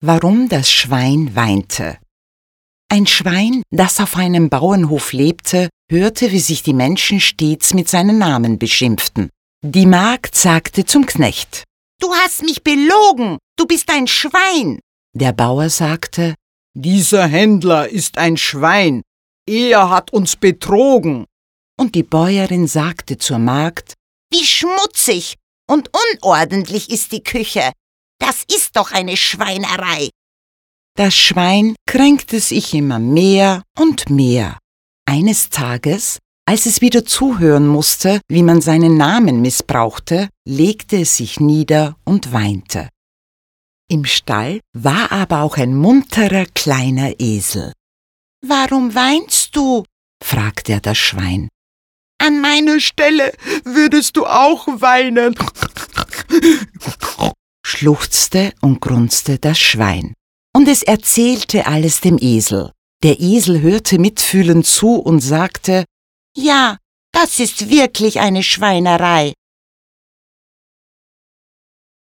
Warum das Schwein weinte. Ein Schwein, das auf einem Bauernhof lebte, hörte, wie sich die Menschen stets mit seinen Namen beschimpften. Die Magd sagte zum Knecht: »Du hast mich belogen, du bist ein Schwein!« Der Bauer sagte: »Dieser Händler ist ein Schwein, er hat uns betrogen.« Und die Bäuerin sagte zur Magd: »Wie schmutzig und unordentlich ist die Küche! Das ist doch eine Schweinerei!« Das Schwein kränkte sich immer mehr und mehr. Eines Tages, als es wieder zuhören musste, wie man seinen Namen missbrauchte, legte es sich nieder und weinte. Im Stall war aber auch ein munterer kleiner Esel. »Warum weinst du?« fragte er das Schwein. »An meiner Stelle würdest du auch weinen«, schluchzte und grunzte das Schwein. Und es erzählte alles dem Esel. Der Esel hörte mitfühlend zu und sagte: »Ja, das ist wirklich eine Schweinerei.